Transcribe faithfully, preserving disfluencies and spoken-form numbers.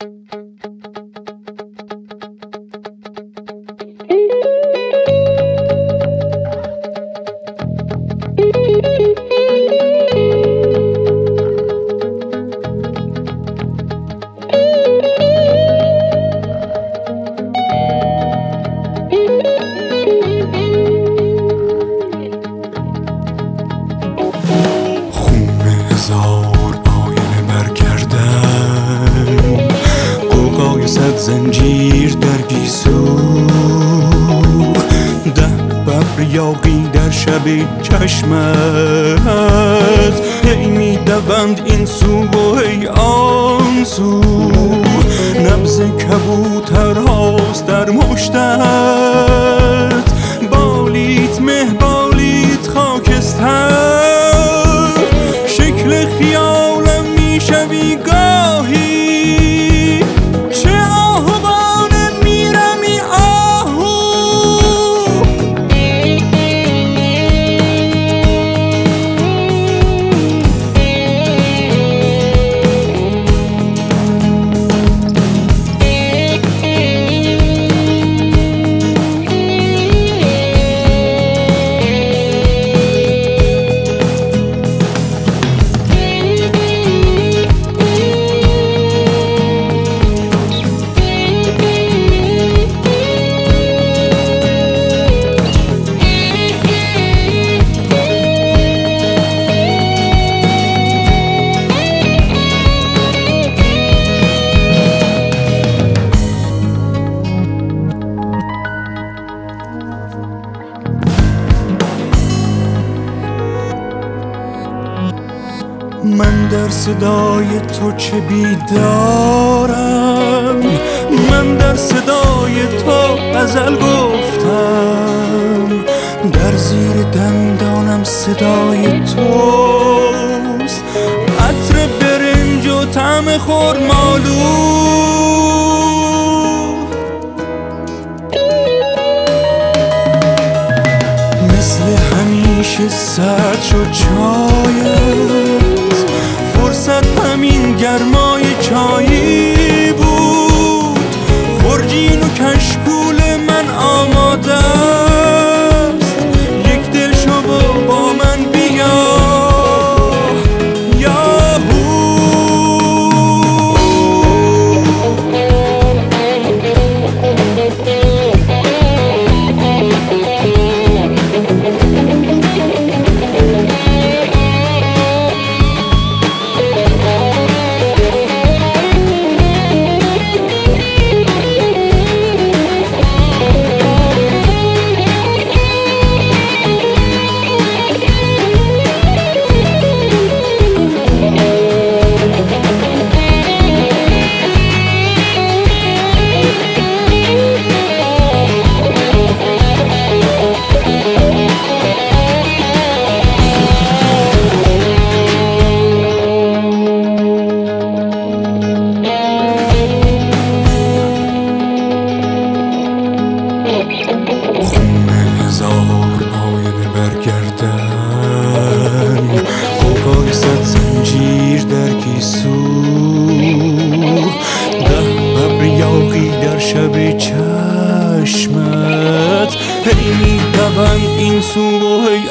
صد زنجیر در گیسو، ده ببر یاغی در شب چشمت، هی می دوند این سو و هی آن سو. نبض کبوترهاست در مشتت، بالیت مه بالیت خاکستر. شکل خیالم می شوی گاهی، من در صدای تو چه بیدارم، من در صدای تو غزل گفتم. در زیر دندانم صدای توست، عطر برنج و طعم خرمالو. مثل همیشه سرد شد چایت، فرصت همین گرمای چایی بود. خورجین و کشکول من آماده است، یک دل شو و با من بیا. قوقای صد زنجیر در گیسو، ده ببر یاغی در شب چشمت، هی می دوند این سو و هی